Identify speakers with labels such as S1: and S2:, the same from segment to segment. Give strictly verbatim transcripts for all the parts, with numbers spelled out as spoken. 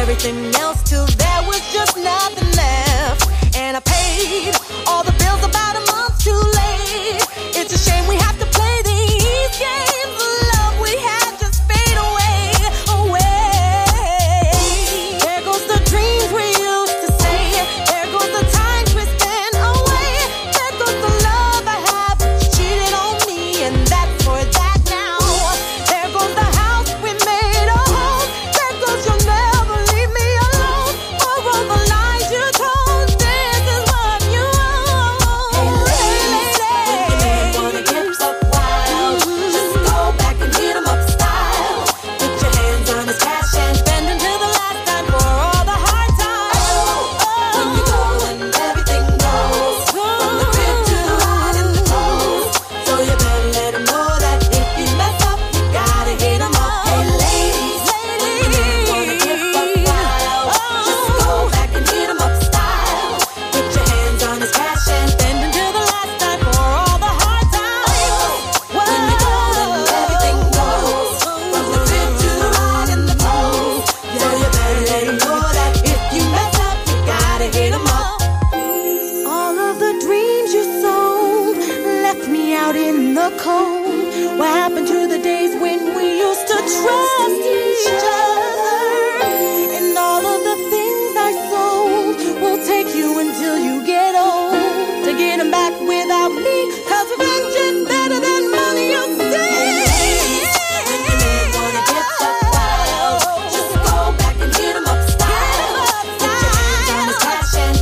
S1: everything else till there was just nothing left. And I paid all the bills about a month too late. It's a shame we have to play these games. The love we had just fade away, away. There goes the dreams we used to say. There goes the time twisting away. There goes the love I have, but you cheated on me, and that's for that now. There goes the house we made a home. There goes you'll never leave me alone. Or all the lies you told. This is what you own. Hey, lady. When the man wanna get up wild, just go back and hit him up style. Put your hands on his cash and spend until the last time for all the hard times. Oh, when you go and everything goes, from the crib to the ride and the clothes. So you better let him know that if you mess up, you gotta hit him up. Hey, ladies, when the man wanna get up wild, just go back and hit him up style. Put your hands on his cash and spend until the last time for all the hard times. When you go and everything goes, from the crib to the ride and the clothes. So you better let him know that if you mess up, you gotta hit him up. All of the dreams you sold left me out in the cold. What happened to the days when we used to trust each other? And all of the things I sold will take you until you get old to get them back without me. Cause revenge is better than money, you see. When the man wanna get up wild, just go back and hit him up style. Put your hands on his cash and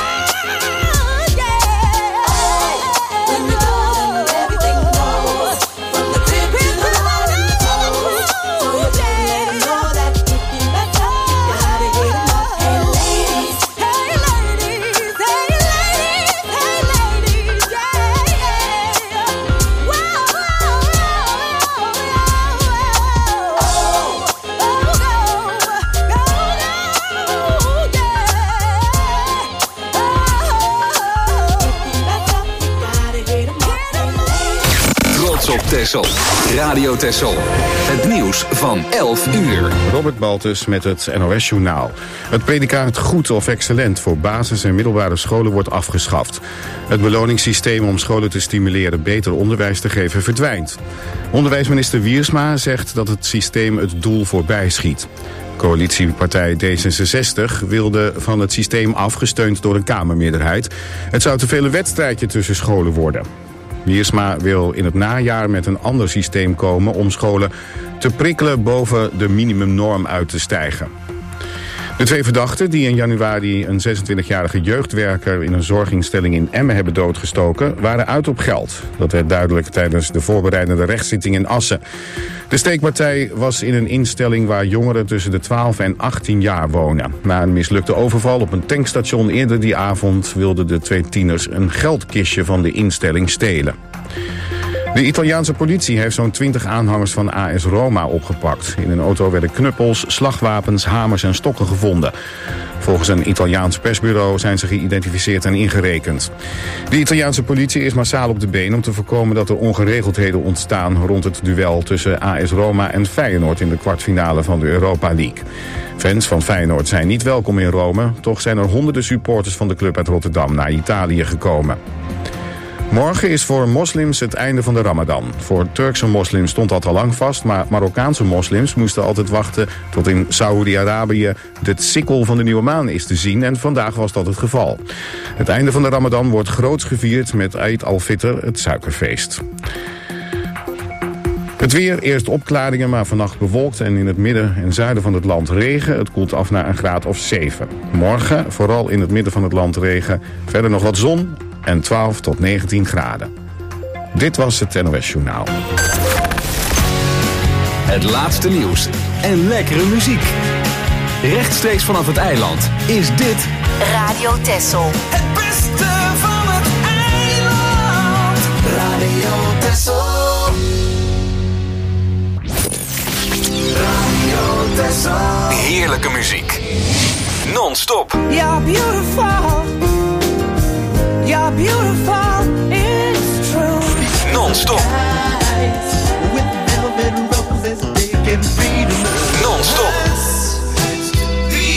S1: when you go and everything goes, from the crib to the ride and the clothes. So you better let him know that if you mess up, you gotta hit him up. Hey ladies, hey ladies, hey ladies, hey ladies, yeah, yeah. Whoa, whoa, whoa, whoa, whoa. Oh, oh, go, go, go, yeah. Oh, if you mess up, you gotta hit him up. Hey ladies.
S2: Trots op Texel. Radio Texel. Het nieuws van elf uur.
S3: Robert Baltus met het N O S-journaal. Het predicaat goed of excellent voor basis- en middelbare scholen wordt afgeschaft. Het beloningssysteem om scholen te stimuleren beter onderwijs te geven verdwijnt. Onderwijsminister Wiersma zegt dat het systeem het doel voorbij schiet. Coalitiepartij D zesenzestig wilde van het systeem af, gesteund door een Kamermeerderheid. Het zou te veel een wedstrijdje tussen scholen worden. Wiersma wil in het najaar met een ander systeem komen om scholen te prikkelen boven de minimumnorm uit te stijgen. De twee verdachten die in januari een zesentwintigjarige jeugdwerker in een zorginstelling in Emmen hebben doodgestoken, waren uit op geld. Dat werd duidelijk tijdens de voorbereidende rechtszitting in Assen. De steekpartij was in een instelling waar jongeren tussen de twaalf en achttien jaar wonen. Na een mislukte overval op een tankstation eerder die avond wilden de twee tieners een geldkistje van de instelling stelen. De Italiaanse politie heeft zo'n twintig aanhangers van A S Roma opgepakt. In een auto werden knuppels, slagwapens, hamers en stokken gevonden. Volgens een Italiaans persbureau zijn ze geïdentificeerd en ingerekend. De Italiaanse politie is massaal op de been om te voorkomen dat er ongeregeldheden ontstaan rond het duel tussen A S Roma en Feyenoord in de kwartfinale van de Europa League. Fans van Feyenoord zijn niet welkom in Rome, toch zijn er honderden supporters van de club uit Rotterdam naar Italië gekomen. Morgen is voor moslims het einde van de Ramadan. Voor Turkse moslims stond dat al lang vast, maar Marokkaanse moslims moesten altijd wachten tot in Saoedi-Arabië de sikkel van de nieuwe maan is te zien en vandaag was dat het geval. Het einde van de Ramadan wordt groots gevierd met Eid al-Fitr, het suikerfeest. Het weer, eerst opklaringen, maar vannacht bewolkt en in het midden en zuiden van het land regen. Het koelt af naar een graad of zeven. Morgen, vooral in het midden van het land regen, verder nog wat zon en twaalf tot negentien graden. Dit was het N O S-journaal.
S2: Het laatste nieuws en lekkere muziek. Rechtstreeks vanaf het eiland is dit
S4: Radio Texel.
S5: Het beste van het eiland. Radio Texel. Radio Texel.
S2: heerlijke muziek. Non-stop.
S5: You're beautiful. You're beautiful. It's true.
S2: Non-stop. Non-stop.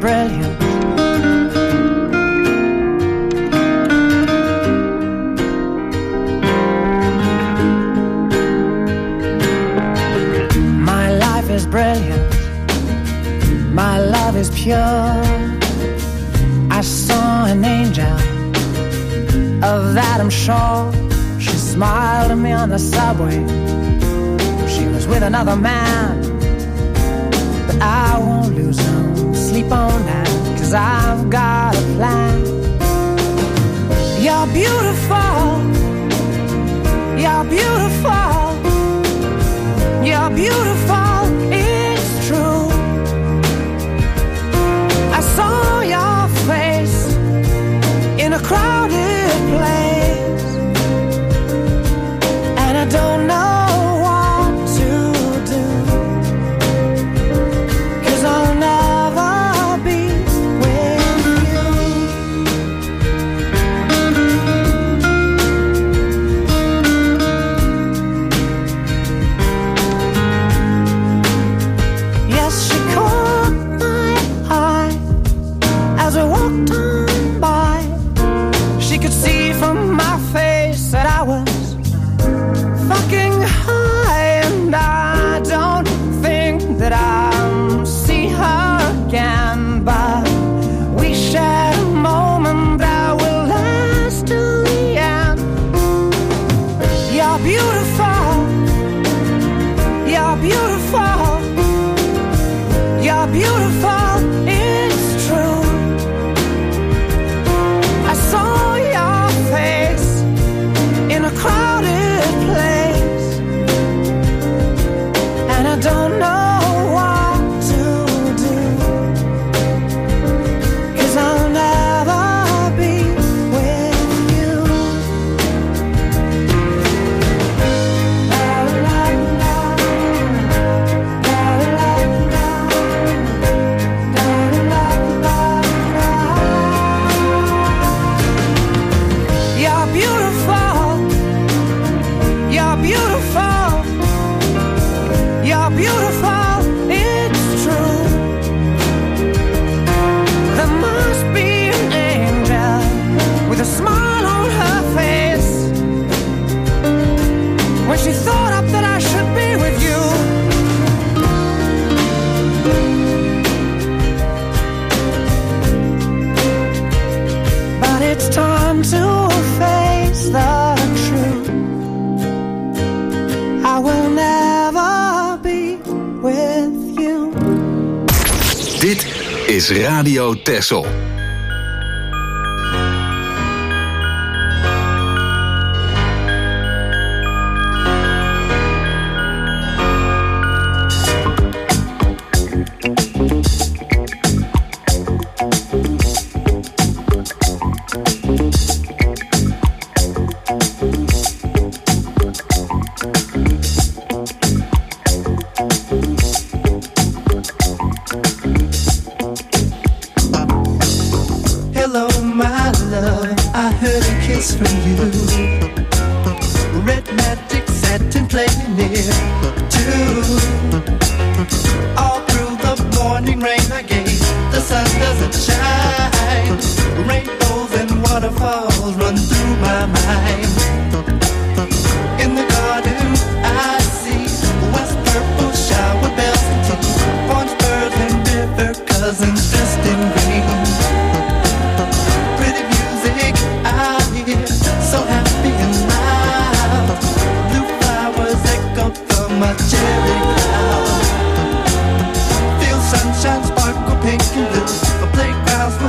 S5: brilliant. My life is brilliant. My love is pure. I saw an angel, of that I'm sure. She smiled at me on the subway. She was with another man, but I won't lose no sleep on that, 'cause I've got a plan. You're beautiful. You're beautiful. You're beautiful. It's true. I saw your face in a crowded place, and I don't know what to do, 'cause I'll never be with you. Yes, she caught my eye as we walked on by. She could see from my face that I was fucking high, and I don't think that I'll see her again, but we shared a moment that will last till the end. You're beautiful. You're beautiful. You're beautiful. It's true. I saw your face in a crowded place, and I don't know what to do, 'cause I'll never be with you. La la la, la la la, la la la la. You're beautiful. You're beautiful. You're beautiful. It's true. There must be an angel with a smile on her face when she thought up that I should be with you. But it's time to face the truth. I will never be with you.
S2: Dit is Radio Texel.
S6: Hello, my love, I heard a kiss from you. Red magic satin playing near too. All through the morning rain I gave, the sun doesn't shine. Rainbows and waterfalls run through my mind. In the garden I see west purple shower bells and tea, orange birds and river cousins dressed in green. Pretty music I hear, so happy and loud. Blue flowers echo from my cherry cloud. Feel sunshine sparkle pink and blue, a playground's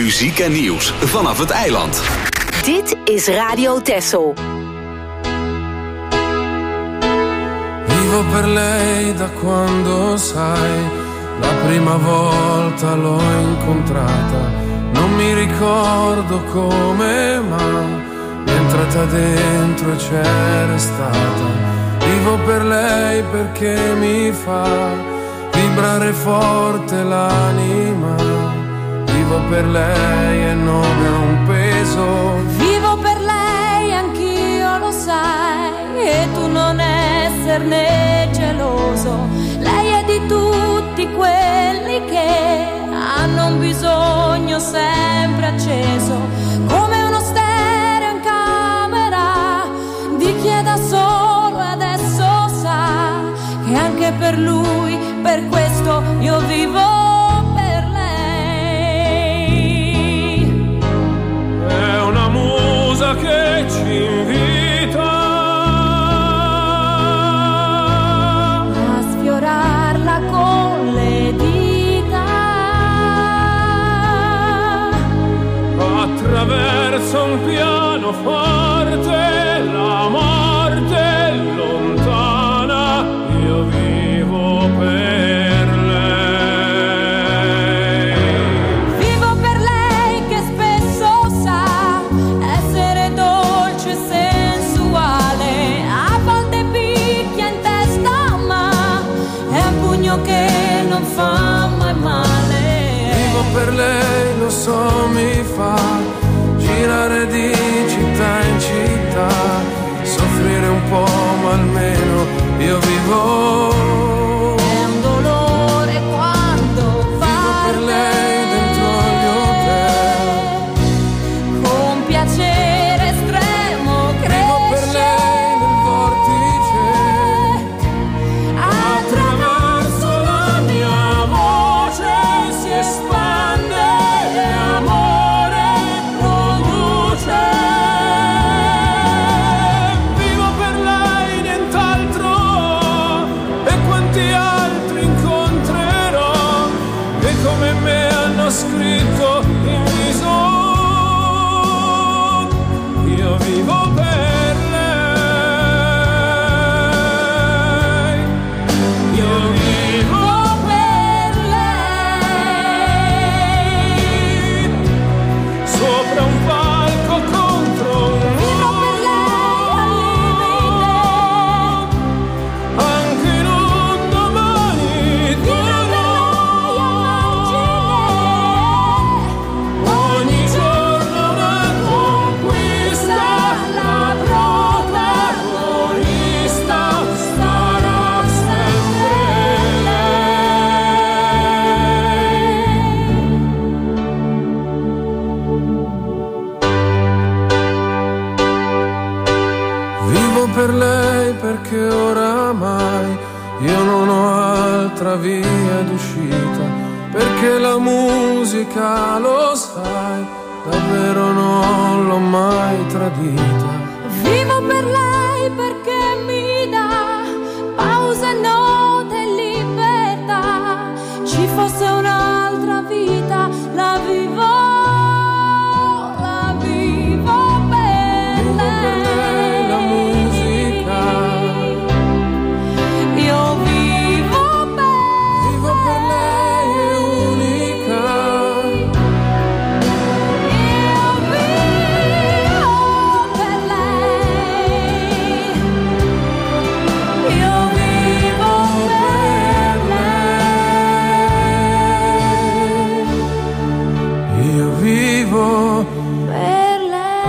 S2: Muziek en nieuws vanaf het eiland.
S4: Dit is Radio Texel.
S7: Vivo per lei da quando sai, la prima volta l'ho incontrata. Non mi ricordo come, ma mi è entrata dentro e c'è restata. Vivo per lei perché mi fa vibrare forte l'anima. Vivo per lei e non è un peso.
S8: Vivo per lei, anch'io lo sai, e tu non esserne geloso. Lei è di tutti quelli che hanno un bisogno sempre acceso, come uno stereo in camera di chi è da solo e adesso sa che anche per lui, per questo io vivo per lei.
S7: È una musa che ci invita
S8: a sfiorarla con le dita
S7: attraverso un pianoforte, la morte è lontana, io vivo per lei.
S8: Vivo per lei che spesso sa essere dolce e sensuale, a volte picchia in testa ma è un pugno che non fa mai male.
S7: Vivo per lei, lo so, mi fa girare di città in città, soffrire un po' ma almeno io vivo.
S8: È un dolore quando va
S7: per lei dentro gli hotel,
S8: con piacere estremo cresce.
S7: vivo per lei nel vortice, attraverso la mia voce si espande amore produce. Vivo per lei, nient'altro, e quanti altri incontrerò che come me hanno scritto in viso. Io vivo per lei, io vivo
S8: Per lei
S7: sopra un palco contro un
S8: vivo per lei al limite,
S7: anche in un domani
S8: vivo per lei a margine.
S7: ogni giorno una conquista, la protagonista sarà sempre lei. Vivo per lei perché oramai io non ho altra via d'uscita, perché la musica, lo sai, davvero non l'ho mai tradita.
S8: Vivo per lei perché mi dà pause, note e libertà. Ci fosse un'altra vita, la vivo, la vivo per
S7: Vivo per lei la musica,
S8: io vivo per
S7: vivo per lei è unica.
S8: io vivo per lei, io vivo per lei,
S7: Io vivo
S8: per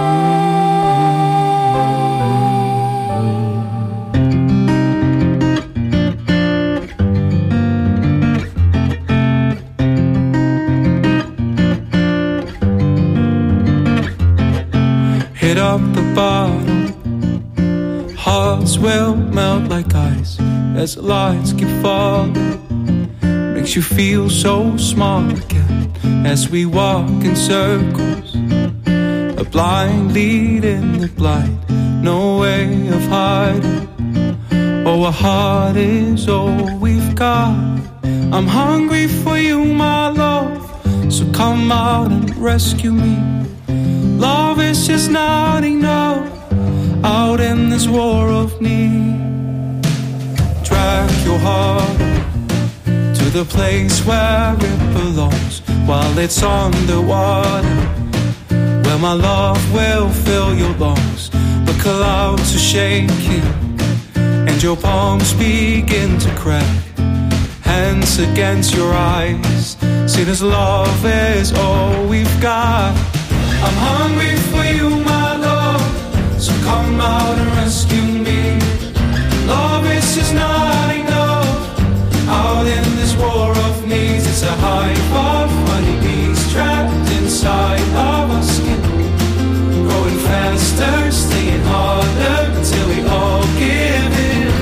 S9: Hit up the bottom, hearts will melt like ice as the lights keep falling. Makes you feel so small again as we walk in circles. A blind lead in the blind, no way of hiding. Oh, a heart is all we've got. I'm hungry for you, my love, so come out and rescue me. Love is just not enough out in this war of need. Drag your heart to the place where it belongs while it's underwater, where my love will fill your lungs. The clouds are shaking and your palms begin to crack. Hands against your eyes, see this love is all we've got. I'm hungry for you, my love, so come out and rescue me. Love is just not enough out in this war of needs. It's a hive of honeybees trapped inside of our skin, growing faster, staying harder until we all give in.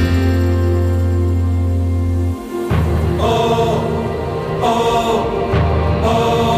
S9: Oh, oh, oh.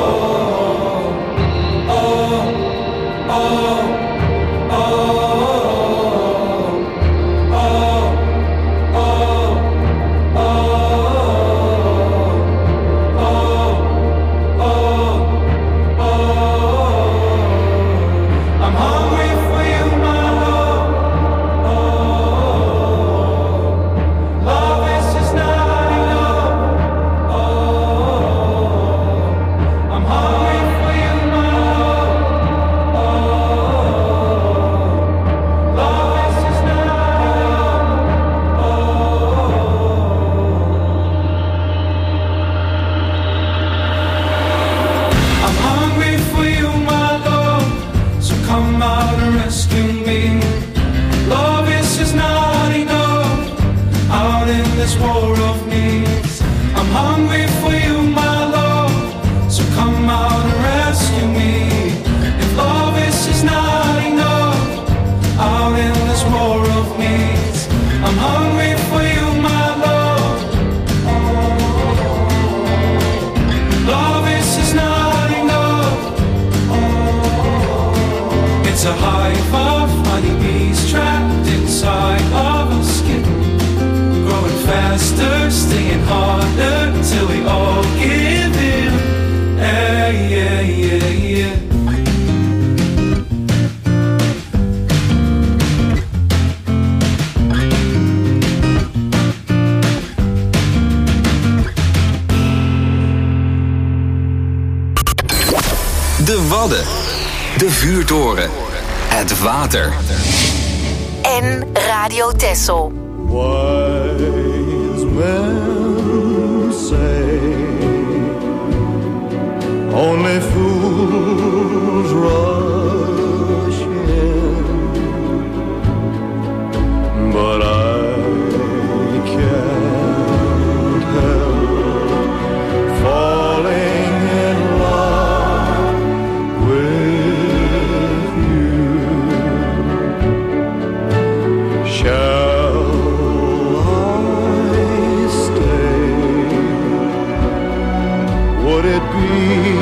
S2: De vuurtoren. Het water.
S4: En Radio Texel.
S6: Wise men say only fools rush in, but I can't help falling in love with you. Shall I stay? Would it be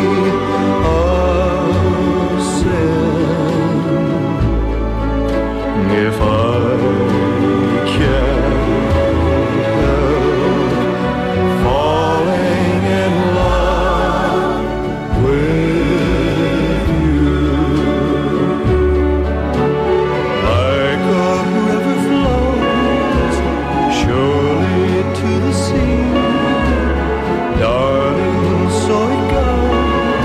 S6: a sin if I can't help falling in love with you? Like a river flows surely to the sea, darling, so it goes.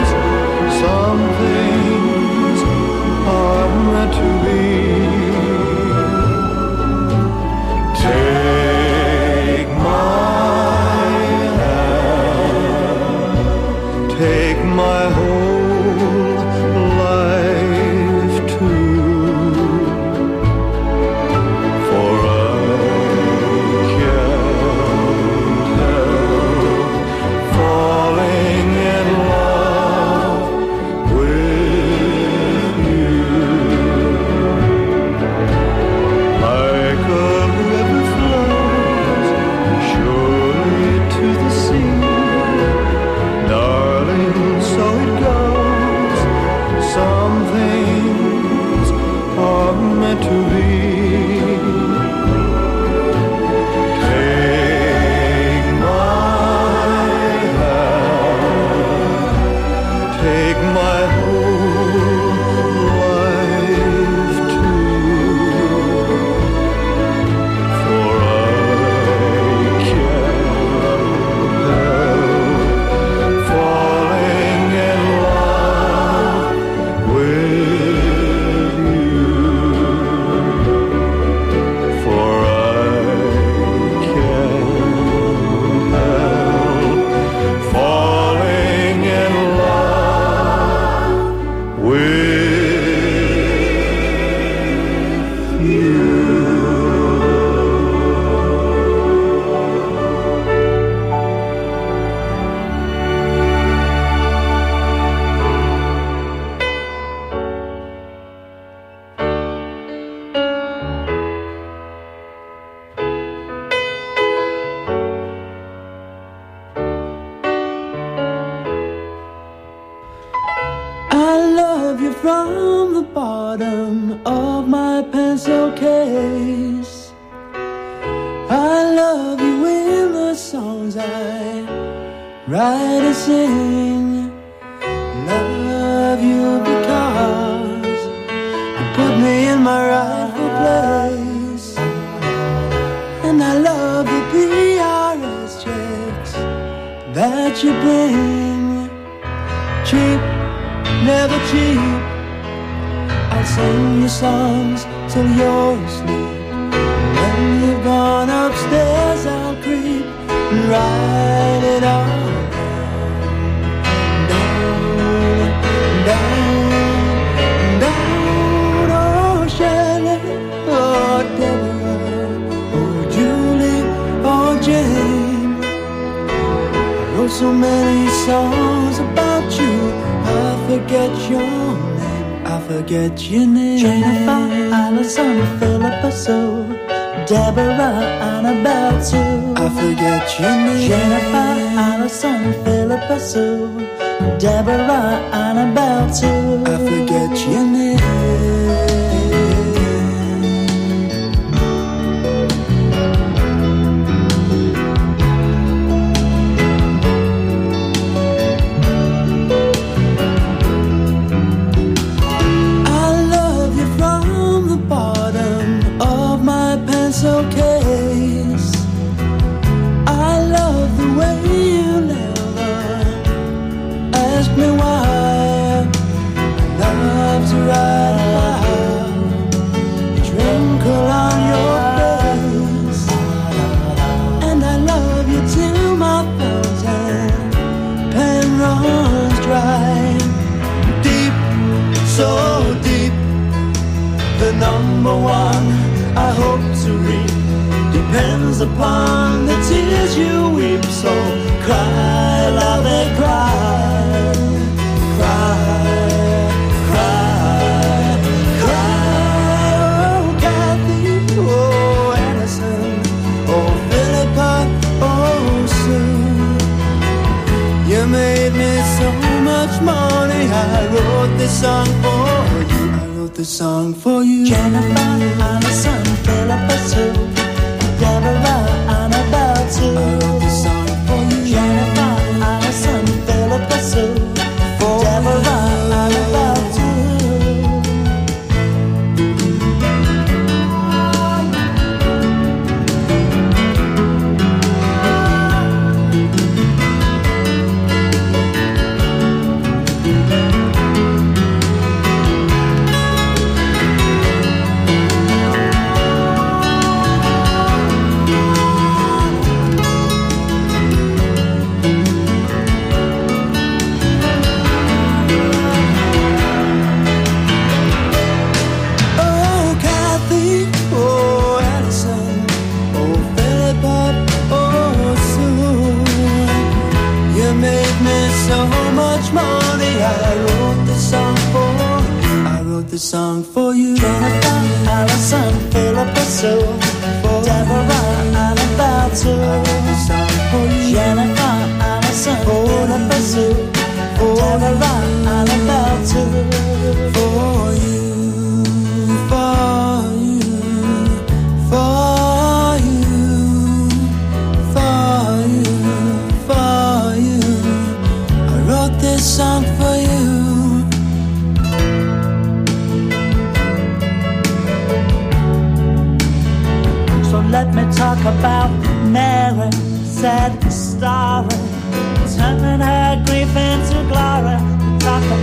S9: from the bottom of my pencil case. I love you in the songs I write and sing. Love you because you put me in my rightful place. And I love the P R S checks that you bring. Cheap, never cheap. I'll sing your songs till you're asleep. When you've gone upstairs, I'll creep and write it all down, down, down. Oh, Shelley, oh, Deborah, oh, Julie, oh, Jane. I wrote so many songs about you, I forget your name, I forget your name. Jennifer, Allison, Philippa Sue, Deborah, Annabelle too. I forget your name. Jennifer, Allison, Philippa Sue, Deborah, Annabelle too. I forget your name. Case. I love the way you never ask me why. I love to write about the twinkle on your face, and I love you till my fountain pen runs dry. Deep, so deep, the number one I hope to reap depends upon the tears you weep. So cry, love it, cry, cry, cry, cry. Oh, Kathy, oh, Addison, oh, Philippa, oh, Sue. You made me so much money. I wrote this song for you. The song for you. Jennifer, Allison, Philippa Sue, Deborah, Annabelle too. I wrote the song for you. Jennifer, Allison, Philippa Sue, Deborah, Annabelle too. Song for you. Jennifer, Allison, Philippa Sue, Deborah, Annabelle too. Song for you. Jennifer, Allison, Philippa Sue, Deborah, Annabelle too. For you, for you, for you, for you, for you. I wrote this song for you. Let me talk about Mary, sad story, turning her grief into glory. Talk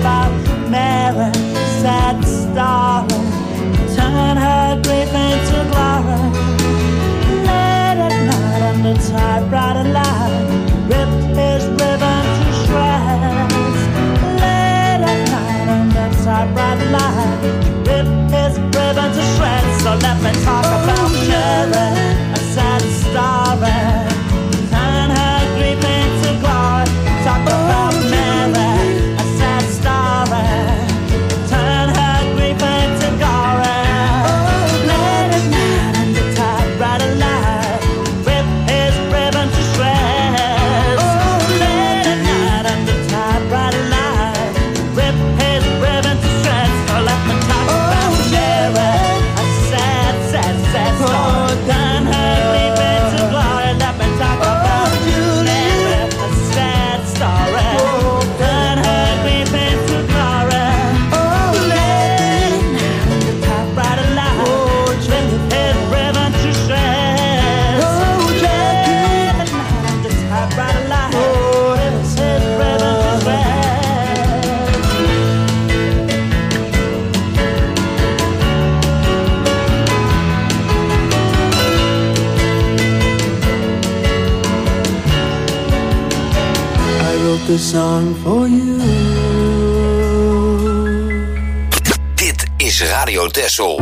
S9: wrote this song for you.
S10: Dit is Radio Texel.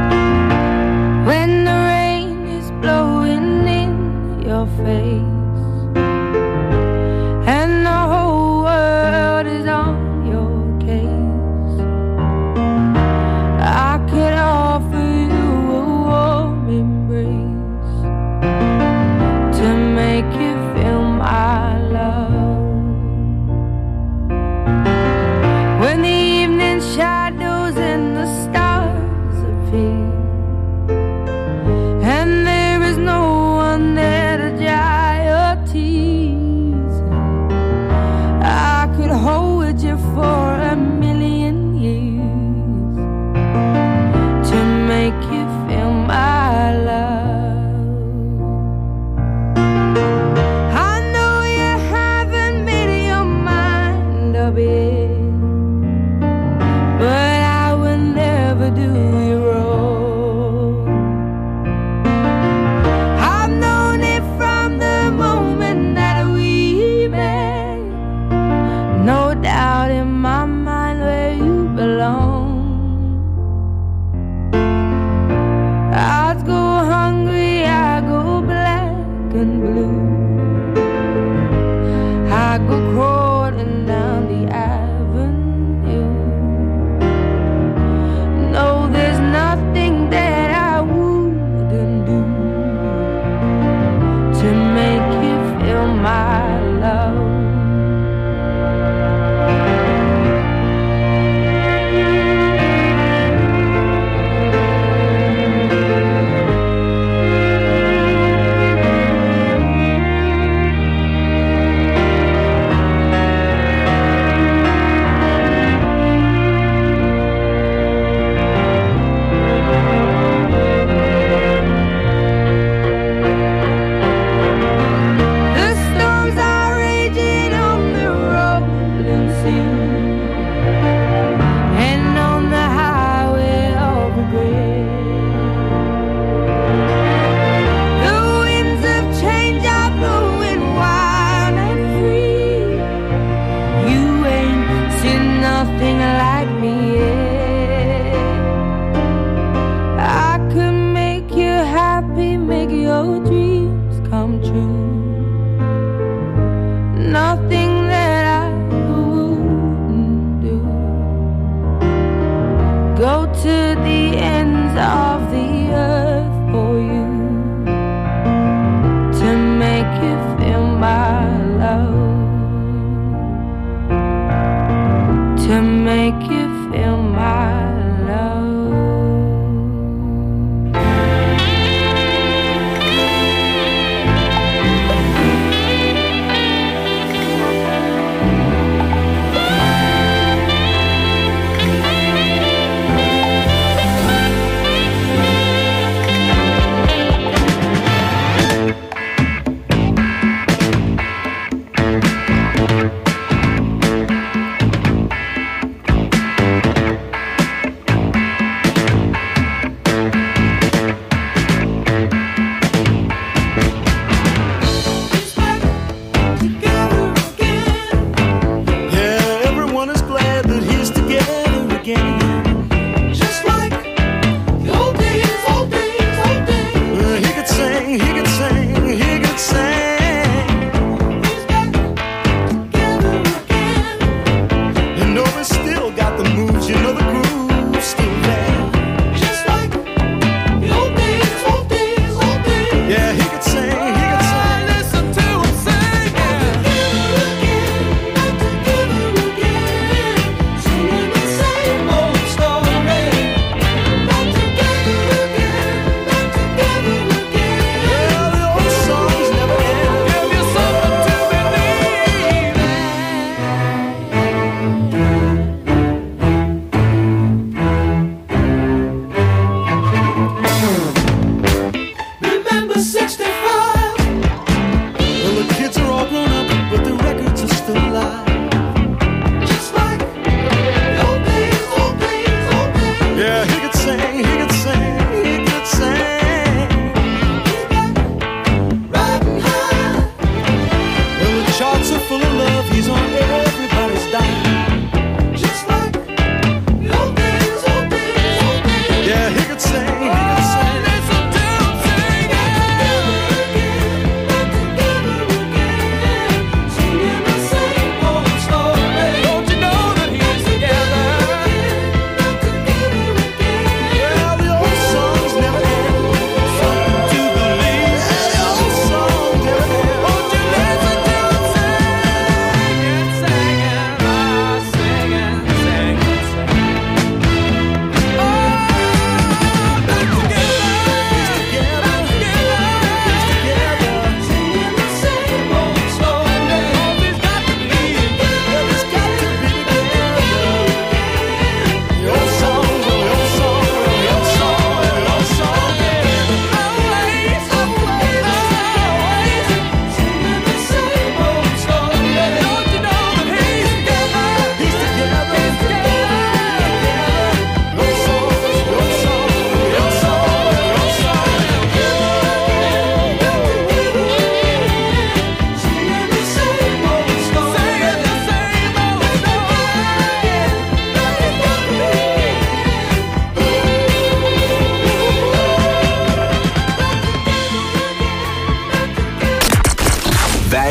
S8: When the rain is blowing in your face,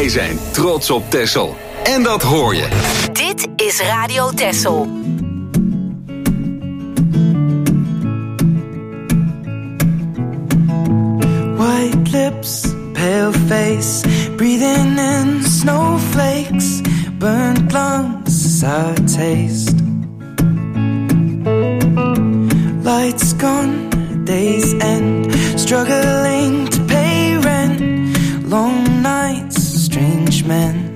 S2: Wij zijn trots op Texel. En dat hoor je.
S4: Dit is Radio Texel.
S5: White lips, pale face, breathing in snowflakes, burnt lungs, sour taste. Lights gone, days end, struggling to pay rent, long nights, strange men.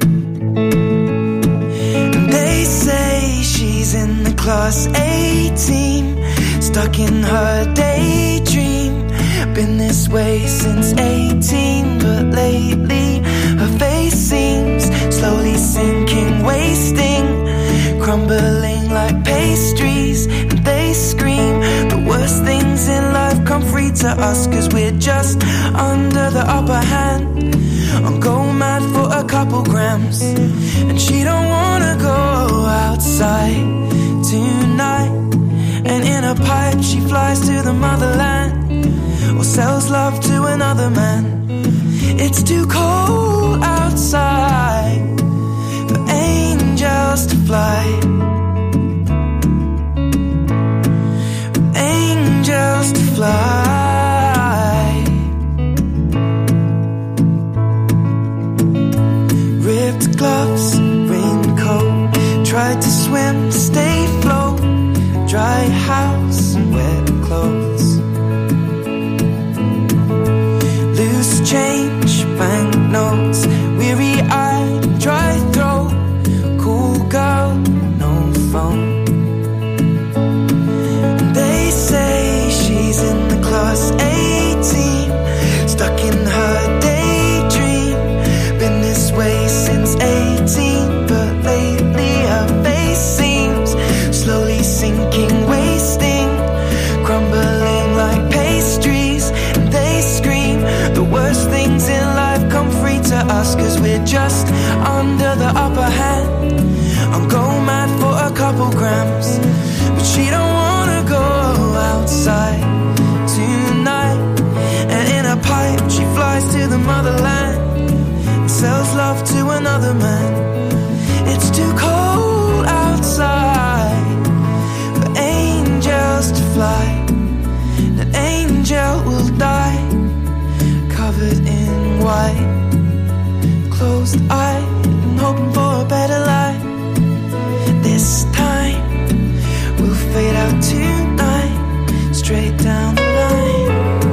S5: And they say she's in the class A team, stuck in her daydream. Been this way since eighteen, but lately her face seems slowly sinking, wasting, crumbling like pastries. And they scream the worst things in life come free to us, cause we're just under the upper hand. I'll go mad for a couple grams, and she don't wanna go outside tonight. And in a pipe she flies to the motherland, or sells love to another man. It's too cold outside for angels to fly, for angels to fly. Ripped gloves, raincoat, tried to swim, stay afloat, dry house and wet clothes. Change, banknotes, weary-eyed, dry throat, cool girl, no phone. They say she's in the class A team, stuck in her daydream. Been this way since eighteen, but lately her face seems slowly sinking, wasting, crumbling like pastries. And they scream the worst things in life come free to us, cause we're just under the upper hand. I'll go mad for a couple grams, but she don't wanna go outside tonight. And in a pipe she flies to the motherland, and sells love to another man. It's too cold outside for angels to fly. An angel will die covered in white, closed eyed and hoping for a better life. This time we'll fade out tonight, straight down the line.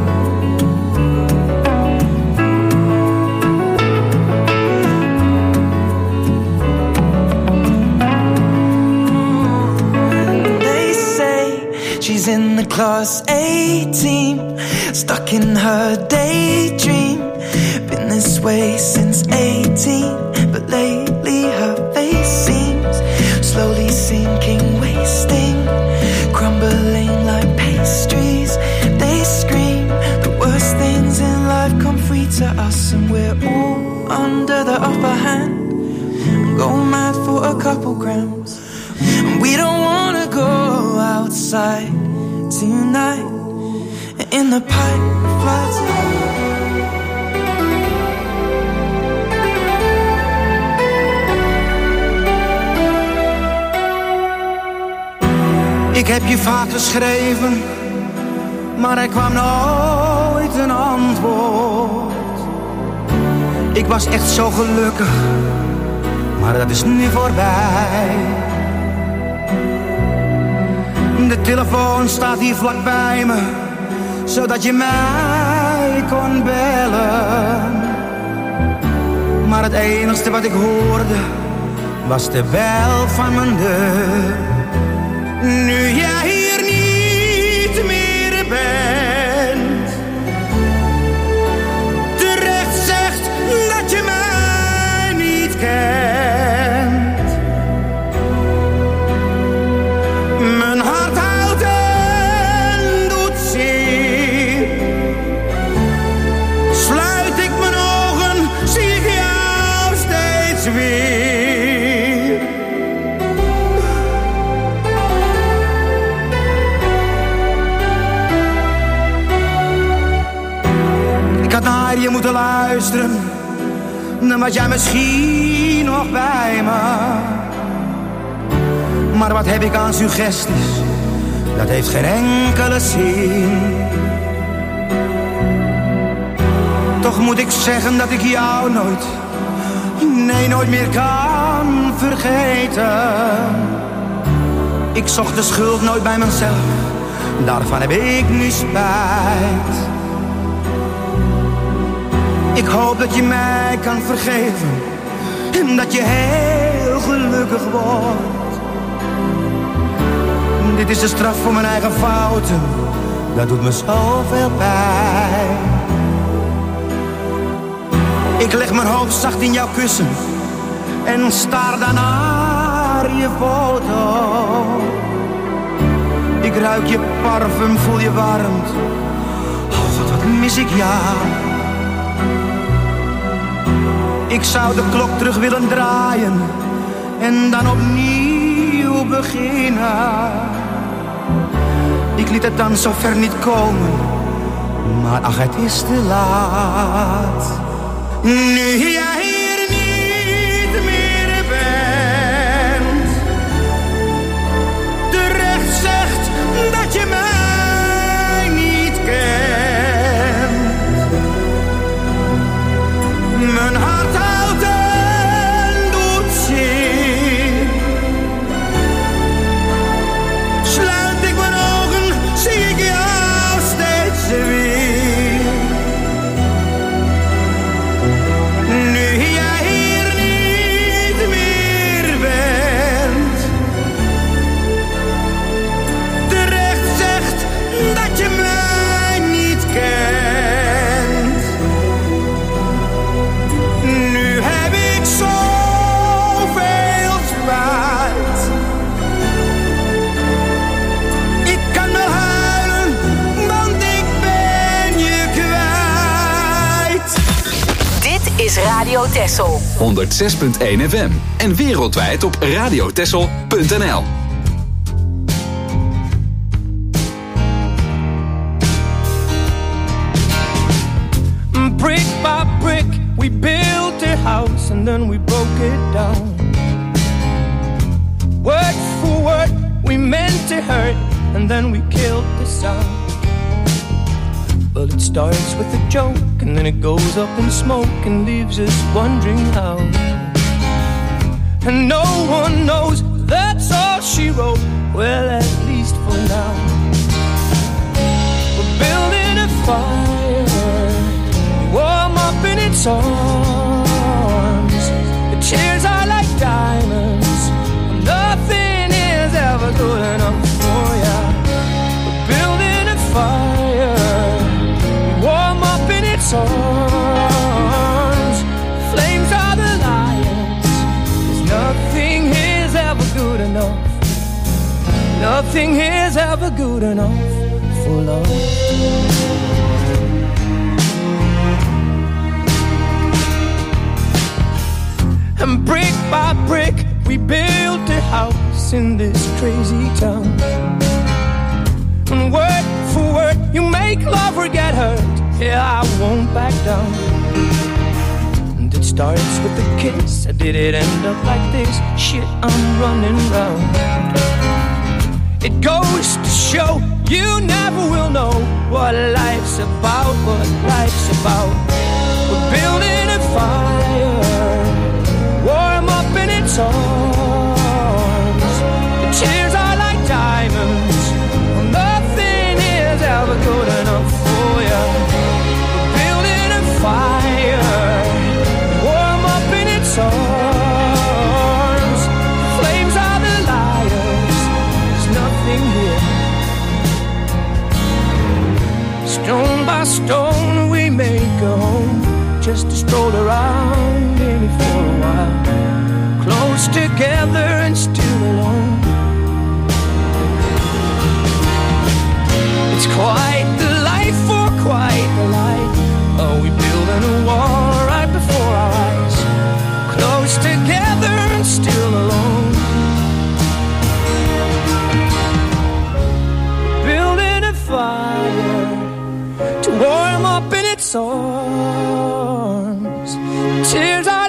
S5: And they say she's in the class A team, stuck in her daydream. Been this way since eighteen, but lately her face seems slowly sinking, wasting, crumbling like pastries. They scream the worst things in life come free to us, and we're all under the upper hand. Go mad for a couple grams, and we don't wanna go outside tonight. In the pipe floods.
S11: Ik heb je vaak geschreven, maar er kwam nooit een antwoord. Ik was echt zo gelukkig, maar dat is nu voorbij. De telefoon staat hier vlak bij me, zodat je mij kon bellen. Maar het enigste wat ik hoorde was de bel van mijn deur. Nu jij hier niet meer bent, terecht zegt dat je mij niet kent. Mijn hart huilt en doet zeer. Sluit ik mijn ogen, zie ik jou steeds weer. Ik had naar je moeten luisteren, dan was jij misschien nog bij me. Maar wat heb ik aan suggesties, dat heeft geen enkele zin. Toch moet ik zeggen dat ik jou nooit, nee nooit meer kan vergeten. Ik zocht de schuld nooit bij mezelf, daarvan heb ik nu spijt. Ik hoop dat je mij kan vergeven en dat je heel gelukkig wordt. Dit is de straf voor mijn eigen fouten, dat doet me zoveel pijn. Ik leg mijn hoofd zacht in jouw kussen en staar dan naar je foto. Ik ruik je parfum, voel je warmte. Oh God, wat mis ik jou. Ik zou de klok terug willen draaien en dan opnieuw beginnen. Ik liet het dan zo ver niet komen, maar ach, het is te laat. Nu jij hier niet meer bent, terecht zegt dat je mij niet kent. Mijn hart houdt en doet zeer. Sluit ik mijn ogen, zie ik jou steeds weer.
S4: Is Radio Texel
S2: honderd zes punt één F M en wereldwijd op radiotexel punt n l.
S9: Brick by brick we built a house and then we broke it down. Word for word we meant to hurt and then we killed the sound. Well, it starts with a joke and then it goes up in smoke and leaves us wondering how. And no one knows, that's all she wrote. Well, at least for now. We're building a fire, warm up in its arms. The tears are like diamonds, nothing is ever good enough for ya. We're building a fire, warm up in its arms. Flames are the lions, 'cause nothing is ever good enough. Nothing is ever good enough for love. And brick by brick we built a house in this crazy town. And word for word you make love or get hurt. Yeah, I won't back down. And it starts with a kiss. Did it end up like this? Shit, I'm running round. It goes to show you never will know what life's about, what life's about. We're building a fire, warm up in its arms. The tears are like diamonds, nothing is ever good enough for you. We're building a fire, warm up in its arms. The flames are the liars, there's nothing here. Stone by stone we make a home, just to stroll around in it for a while. Close together and still alone. It's quite the life for quite the life. Oh, we building a wall right before our eyes. Close together and still alone. Building a fire to warm up in its arms. Tears are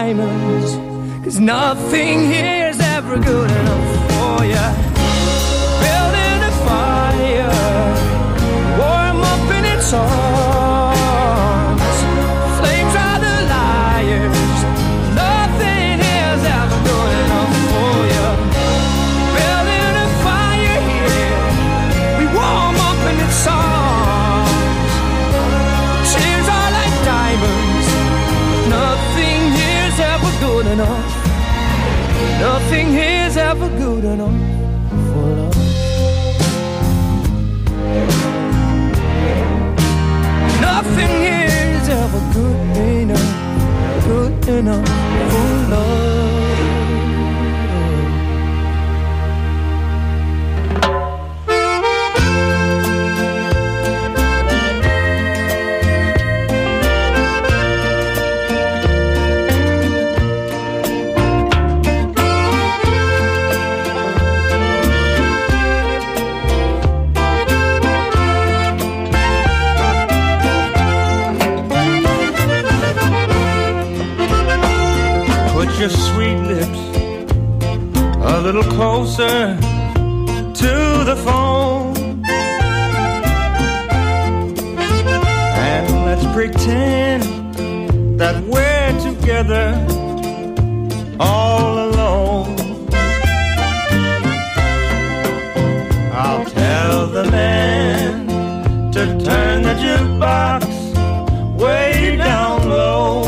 S9: diamonds, 'cause nothing here's ever good enough for you. Building a fire, warm up in its arms. Flames are the liars, nothing here's ever good enough for you. Building a fire here, we warm up in its arms. Tears are like diamonds, nothing here's ever good enough. Nothing here's ever good enough for love. Nothing here's ever good enough, good enough for love. Your sweet lips a little closer to the phone, and let's pretend that we're together all alone. I'll tell the man to turn the jukebox way down low.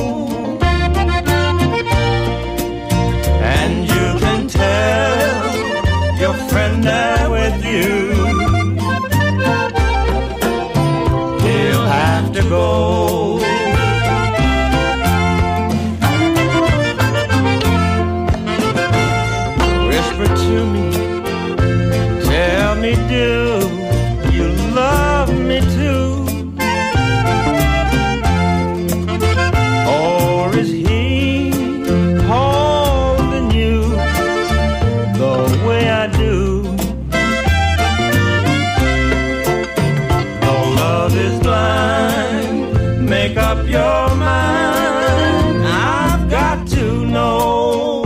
S9: Your friend there with you, he'll have to go. Whisper to me, tell me, do you love me too? Or is he holding you the way I do? Though love is blind, make up your mind, I've got to know.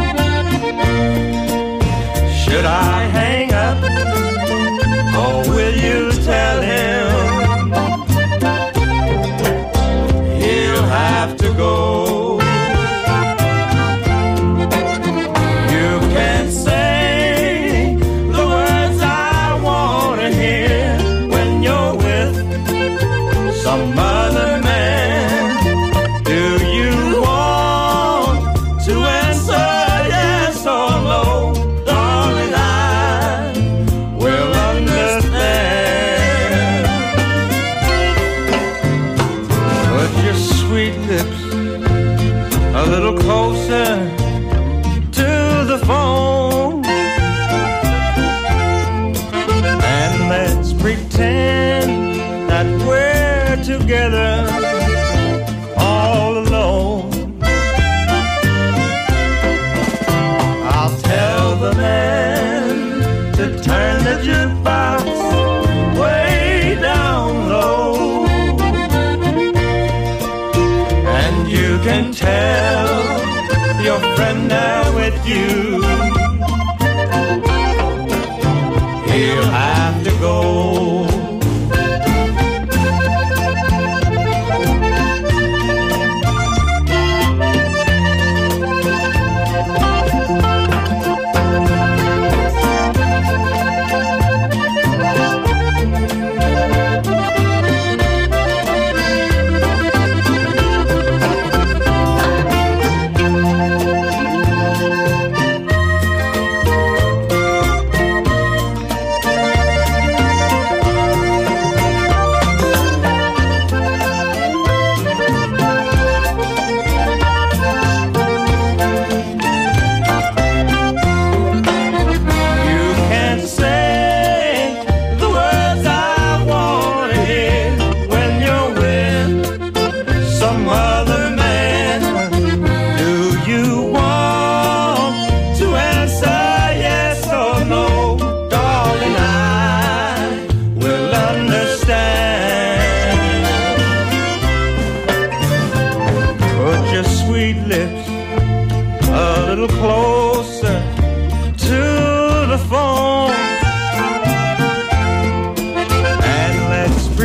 S9: Should I hang up, or will you tell him he'll have to go? Some other man, do you want to answer yes or no? Darling, I will understand. Put your sweet lips a little closer to the phone, and let's pretend that we're together all alone. I'll tell the man to turn the jukebox way down low, and you can tell your friend there with you, he'll have to go.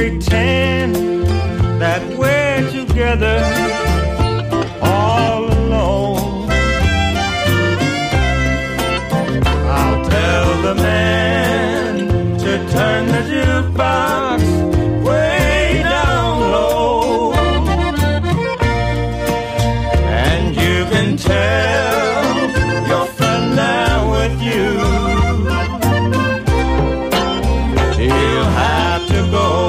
S12: pretend that we're together all alone. I'll tell the man to turn the jukebox way down low, and you can tell your friend now with you he'll have to go.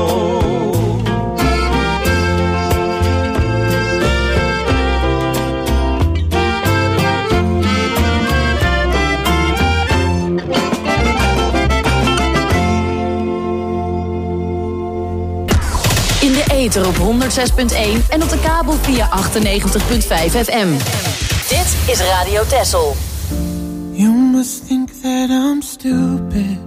S13: In de ether op honderdzes punt één en op de kabel via achtennegentig punt vijf F M. Dit is Radio Texel.
S9: You must think that I'm stupid.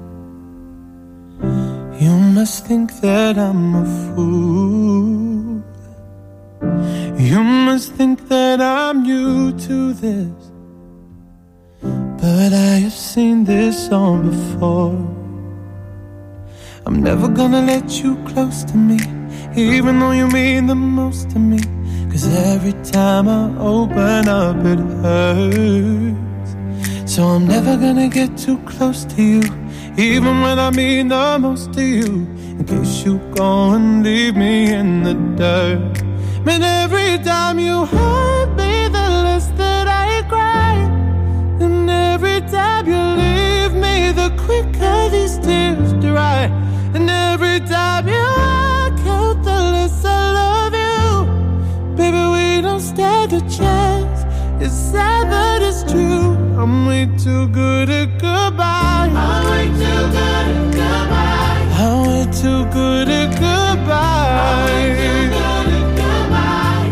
S9: You must think that I'm a fool. You must think that I'm new to this, but I have seen this all before. I'm never gonna let you close to me, even though you mean the most to me. Cause every time I open up it hurts. So I'm never gonna get too close to you, even when I mean the most to you, in case you go and leave me in the dirt. Man, every time you hurt me, the less that I cry. And every time you leave me, the quicker these tears dry. And every time you walk out, the less I love you. Baby, we don't stand a chance. It's sad but it's true. I'm way too good at goodbye. I'm way too good at goodbye. I'm way too good at goodbye. I'm way too good at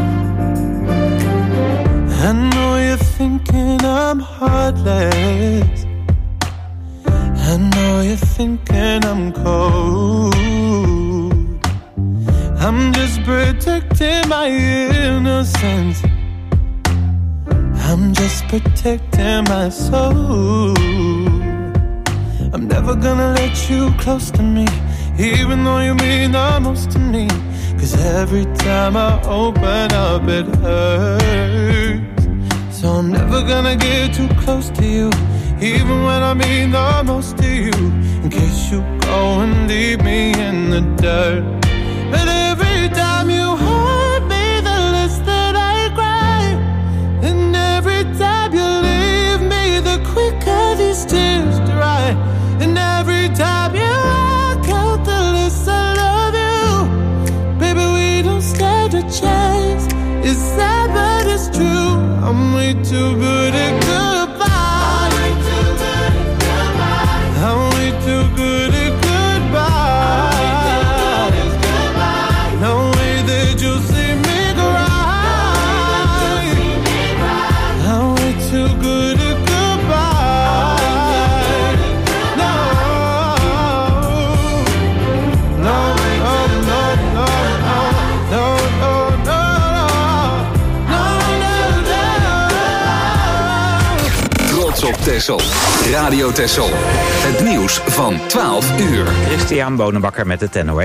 S9: goodbye. I know you're thinking I'm heartless. I know you're thinking I'm cold. I'm just protecting my innocence. I'm just protecting my soul. I'm never gonna let you close to me, even though you mean the most to me. Cause every time I open up it hurts. So I'm never gonna get too close to you, even when I mean the most to you, in case you go and leave me in the dirt. But every time you hurt me, the less that I cry. And every time you leave me, the quicker these tears dry. And every time you walk out, the less I love you. Baby, we don't stand a chance. It's sad but it's true. I'm way too good at goodbye. I'm way too good at goodbye. I'm way too good at goodbye. No way that you'll see me cry. I'm way too good at goodbye. No, no, no, no, no, no, no, no, no.
S2: Trots op Texel. Radio Texel. Het nieuws van twaalf uur.
S14: Christian Bonenbakker met het N O S.